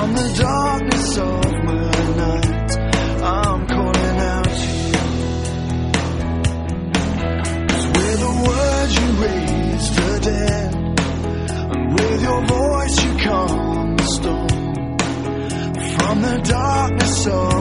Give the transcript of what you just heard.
From the darkness of my night, I'm calling out to you. 'Cause with the words you raised the dead, and with your voice you calm the storm. From the darkness of